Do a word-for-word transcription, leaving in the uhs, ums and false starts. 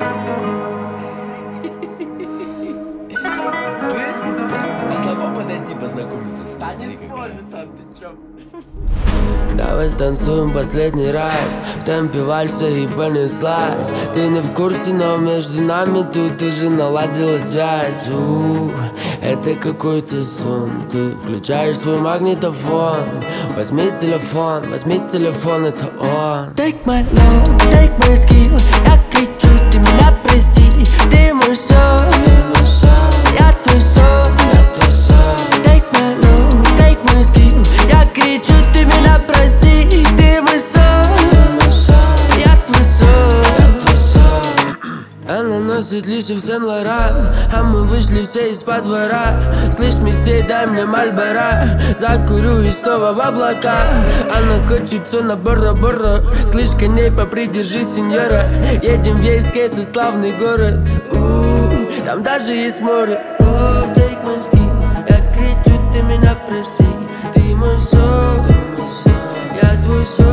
Слышь, а слабо подойти познакомиться с Да не Никой? сможет там, ты чё? Давай станцуем последний раз, в темпе вальса и понеслась. Ты не в курсе, но между нами тут уже наладила связь. У, это какой-то сон. Ты включаешь свой магнитофон. Возьми телефон, возьми телефон, это он. Take my love, take my skill. Я кричу, ты меня прости. Ты мой сон, я твой сон. Take my love, take my skill. Я кричу, ты меня прости. Ты мой сон, я твой сон. Она носит лишь в Сен-Лоран, а мы вышли все из-под двора. Слышь, месье, дай мне Мальборо. Закурю и снова в облака. Она хочет все на Бора-Бора. Слышь, коней попридержи, сеньора. Едем в Ейск, это славный город. У-у-у, там даже есть море. Oh, take my skin. Я кричу, ты меня прости. Ты мой сон, я твой сон.